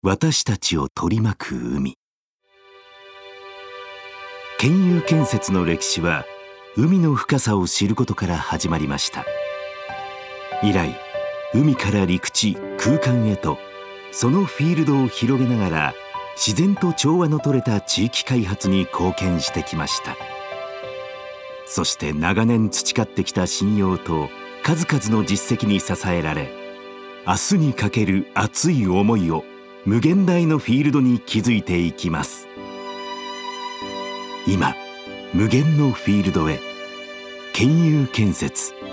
私たちを取り巻く海。県有建設の歴史は海の深さを知ることから始まりました。以来、海から陸地、空間へとそのフィールドを広げながら自然と調和の取れた地域開発に貢献してきました。そして長年培ってきた信用と数々の実績に支えられ、明日にかける熱い思いを無限大のフィールドに築いていきます。今、無限のフィールドへ。県有建設。